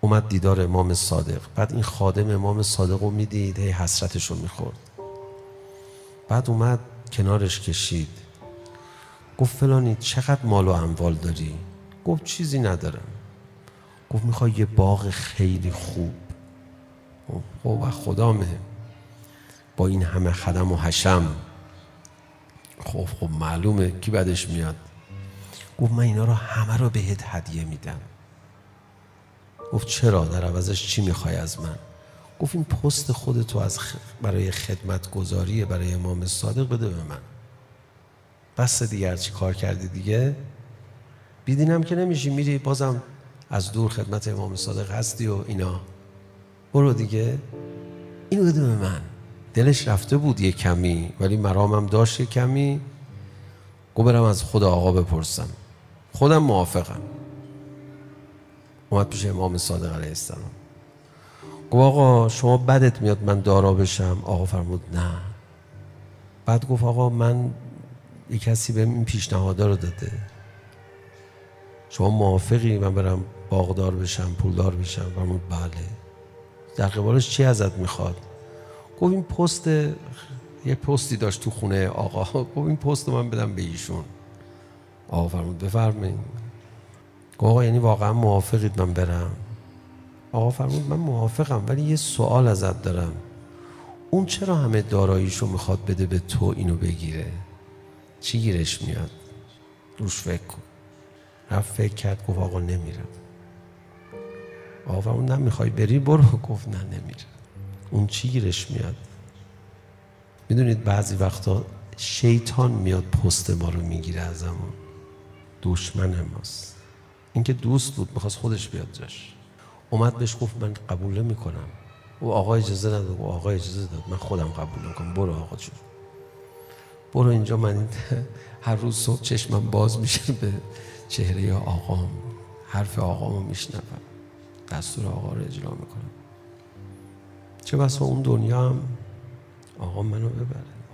اومد دیدار امام صادق. بعد این خادم امام صادق رو میدید، هی حسرتش رو میخورد. بعد اومد کنارش کشید، گفت فلانی چقدر مال و اموال داری؟ گفت چیزی ندارم. گفت میخوای یه باغ خیلی خوب؟ خب خدامه با این همه خدم و حشم، خب معلومه کی بدش میاد. گفت من اینا رو همه رو بهت هدیه میدم. گفت چرا؟ در عوضش چی میخوای از من؟ گفت این پست خودتو برای خدمت گذاری برای امام صادق بده به من. بس دیگه هرچی کار کردی دیگه، بیدینم که نمیشی، میری بازم از دور خدمت امام صادق هستی و اینا، برو دیگه، اینو بده به من. دلش رفته بود یه کمی، ولی مرامم داشت یه کمی. گفت برم از خود آقا بپرسم، خودم موافقم. اومد پیش امام صادق علیه السلام، گفت آقا شما بدت میاد من دارا بشم؟ آقا فرمود نه. بعد گفت آقا من یه کسی بهم این پیشنهادا رو داده، شما موافقی من برم باغدار بشم، پولدار بشم؟ فرمود بله. در قبالش چی ازت میخواد؟ گفت این پست، یه پستی داشت تو خونه آقا، گفت این پست رو من بدم به ایشون. آقا فرمود بفرمایید. گفت آقا یعنی واقعا موافقید من برم؟ آقا فرمود من موافقم، ولی یه سوال ازت دارم، اون چرا همه داراییشو میخواد بده به تو اینو بگیره؟ چی گیرش میاد؟ روش فکر کن. رفت فکر کرد، گفت آقا نمیرم. آقا فرمود نه میخوای بری برو. گفت نه نمیرم. اون چی گیرش میاد؟ میدونید بعضی وقتا شیطان میاد پست ما رو میگیره ازمون، دشمن ماست. این که دوست بود میخواست خودش بیاد جاش. اومد بهش گفت من قبول نمیکنم. او آقا اجازه نداد. او آقا اجازه داد، من خودم قبول میکنم. برو آقا جون، برو اینجا. من هر روز صبح چشمم باز میشه به چهره آقام، حرف آقامو میشنوم، دستور آقا رو اجرا میکنم. چه بسا اون دنیا هم آقا منو ببره.